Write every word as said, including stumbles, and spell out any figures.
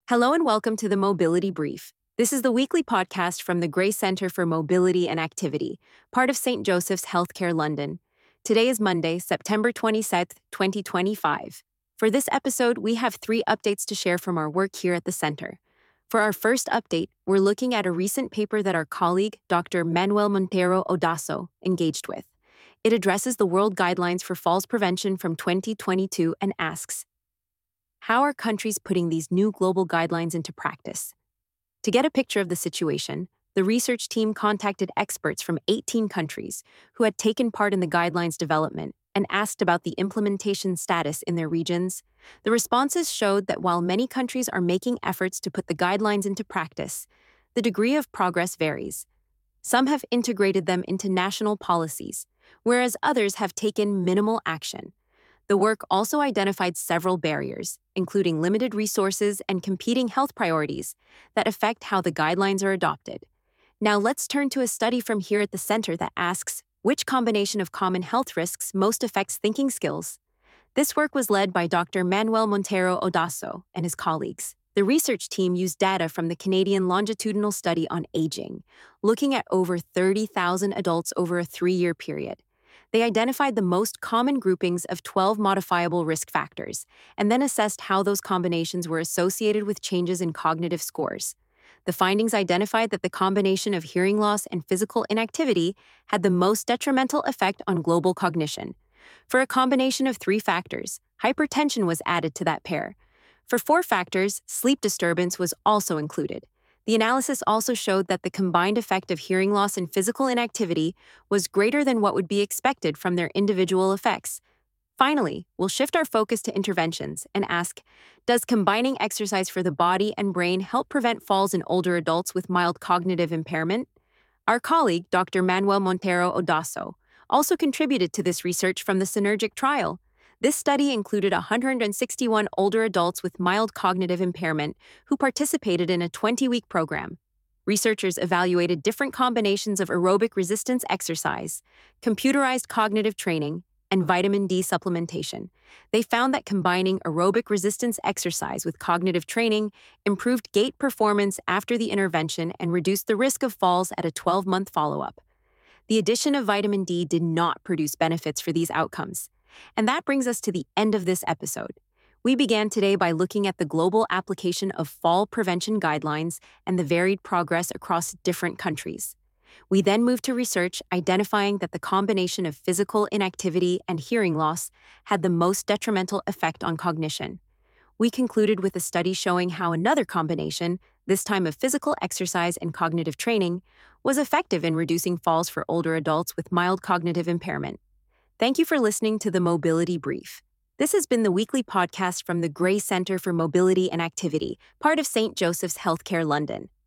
Hello and welcome to the Mobility Brief. This is the weekly podcast from the Gray Centre for Mobility and Activity, part of Saint Joseph's Healthcare London. Today is Monday, September twenty-sixth, twenty twenty-five. For this episode, we have three updates to share from our work here at the Centre. For our first update, we're looking at a recent paper that our colleague, Doctor Manuel Montero Odasso, engaged with. It addresses the World Guidelines for Falls Prevention from twenty twenty-two and asks, how are countries putting these new global guidelines into practice? To get a picture of the situation, the research team contacted experts from eighteen countries who had taken part in the guidelines development and asked about the implementation status in their regions. The responses showed that while many countries are making efforts to put the guidelines into practice, the degree of progress varies. Some have integrated them into national policies, whereas others have taken minimal action. The work also identified several barriers, including limited resources and competing health priorities, that affect how the guidelines are adopted. Now let's turn to a study from here at the Centre that asks, which combination of common health risks most affects thinking skills? This work was led by Doctor Manuel Montero Odasso and his colleagues. The research team used data from the Canadian Longitudinal Study on Aging, looking at over thirty thousand adults over a three-year period. They identified the most common groupings of twelve modifiable risk factors, and then assessed how those combinations were associated with changes in cognitive scores. The findings identified that the combination of hearing loss and physical inactivity had the most detrimental effect on global cognition. For a combination of three factors, hypertension was added to that pair. For four factors, sleep disturbance was also included. The analysis also showed that the combined effect of hearing loss and physical inactivity was greater than what would be expected from their individual effects. Finally, we'll shift our focus to interventions and ask, does combining exercise for the body and brain help prevent falls in older adults with mild cognitive impairment? Our colleague, Doctor Manuel Montero Odasso, also contributed to this research from the Synergic trial. This study included one hundred sixty-one older adults with mild cognitive impairment who participated in a twenty-week program. Researchers evaluated different combinations of aerobic resistance exercise, computerized cognitive training, and vitamin D supplementation. They found that combining aerobic resistance exercise with cognitive training improved gait performance after the intervention and reduced the risk of falls at a twelve-month follow-up. The addition of vitamin D did not produce benefits for these outcomes. And that brings us to the end of this episode. We began today by looking at the global application of fall prevention guidelines and the varied progress across different countries. We then moved to research identifying that the combination of physical inactivity and hearing loss had the most detrimental effect on cognition. We concluded with a study showing how another combination, this time of physical exercise and cognitive training, was effective in reducing falls for older adults with mild cognitive impairment. Thank you for listening to the Mobility Brief. This has been the weekly podcast from the Gray Centre for Mobility and Activity, part of Saint Joseph's Healthcare London.